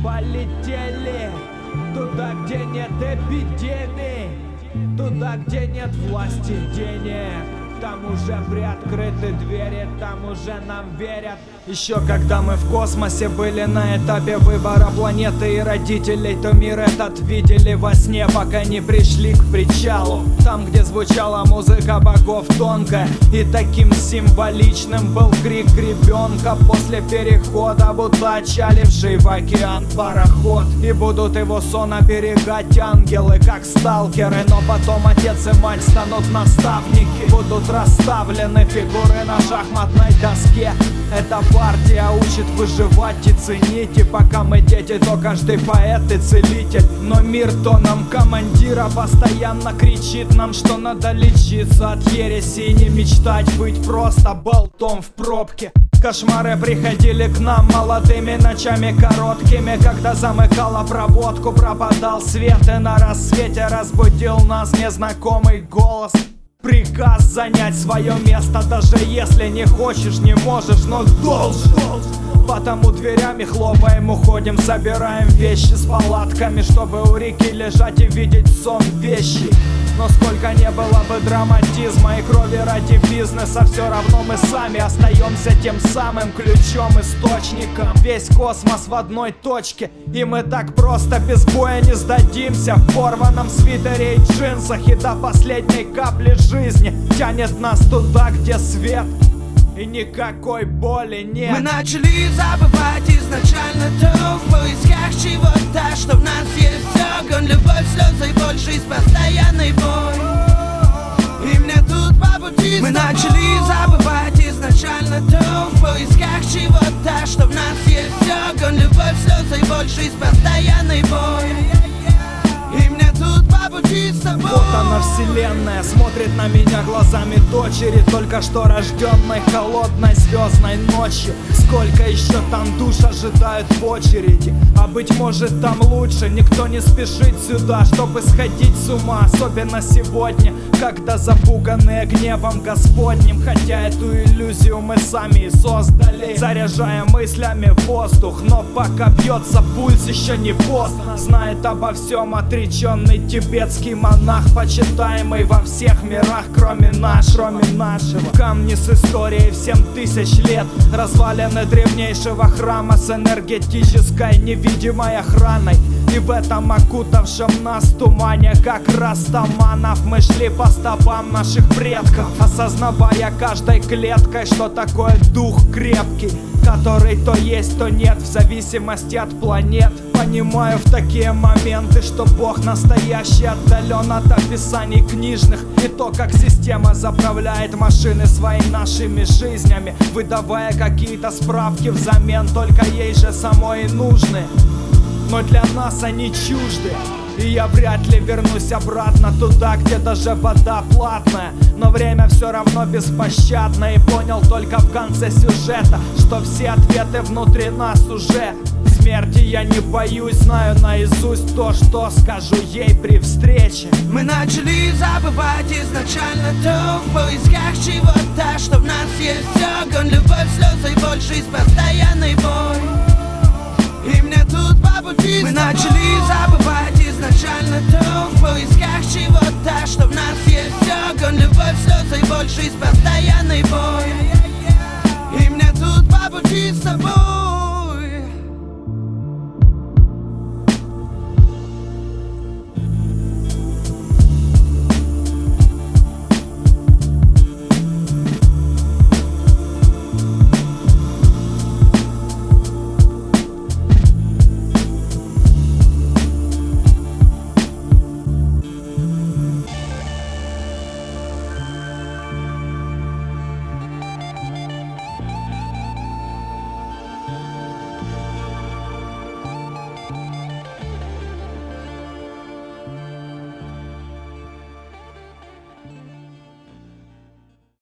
полетели туда, где нет эпидемий, туда, где нет власти денег. Там уже приоткрыты двери, там уже нам верят. Еще когда мы в космосе были на этапе выбора планеты и родителей, то мир этот видели во сне, пока не пришли к причалу. Там, где звучала музыка богов тонкая, и таким символичным был крик ребенка после перехода, будто отчаливший в океан пароход. И будут его сон оберегать ангелы, как сталкеры, но потом отец и мать станут наставники. Будут расставлены фигуры на шахматной доске. Эта партия учит выживать и ценить. И пока мы дети, то каждый поэт и целитель. Но мир тоном командира постоянно кричит нам, что надо лечиться от ереси и не мечтать быть просто болтом в пробке. Кошмары приходили к нам молодыми ночами короткими, когда замыкала проводку, пропадал свет, и на рассвете разбудил нас незнакомый голос. Приказ занять свое место, даже если не хочешь, не можешь, но должен. Потому дверями хлопаем, уходим, собираем вещи с палатками, чтобы у реки лежать и видеть сон вещи. Но сколько не было бы драматизма и крови ради бизнеса, все равно мы сами остаемся тем самым ключом, источником. Весь космос в одной точке, и мы так просто без боя не сдадимся. В порванном свитере и джинсах, и до последней капли жизни тянет нас туда, где свет и никакой боли нет. Мы начали забывать изначально то, в поисках чего-то, что в нас есть огонь, любовь, слезы и боль, жизнь, постоянный бой. И мне тут по пути. Мы начали забывать изначально то, в поисках чего-то, что в нас есть огонь, любовь, слезы и боль, жизнь, постоянный бой. И мне тут по пути с тобой. Вот она вселенная, смотрит на меня глазами дочери, только что рожденной холодной звездной ночью. Сколько еще там душ ожидают в очереди, а быть может там лучше. Никто не спешит сюда, чтобы сходить с ума, особенно сегодня, когда запуганные гневом Господним. Хотя эту иллюзию мы сами и создали, заряжая мыслями в воздух. Но пока бьется пульс, еще не поздно. Знает обо всем отреченный тибетский монах, почитаемый во всех мирах, кроме нашего. Камни с историей в 7000 лет, развалины древнейшего храма с энергетической невидимой охраной. И в этом окутавшем нас тумане, как растаманов, мы шли по стопам наших предков, осознавая каждой клеткой, что такое дух крепкий, который то есть, то нет, в зависимости от планет. Понимаю в такие моменты, что Бог настоящий, отдален от описаний книжных. И то, как система заправляет машины своими нашими жизнями, выдавая какие-то справки взамен, только ей же самой и нужны. Но для нас они чужды, и я вряд ли вернусь обратно туда, где даже вода платная. Но время все равно беспощадно, и понял только в конце сюжета, что все ответы внутри нас уже. Смерти я не боюсь, знаю наизусть то, что скажу ей при встрече. Мы начали забывать изначально то, в поисках чего-то, что в нас есть огонь, любовь, слезы и боль, жизнь, постоянный бой. И мне тут по пути. Мы начали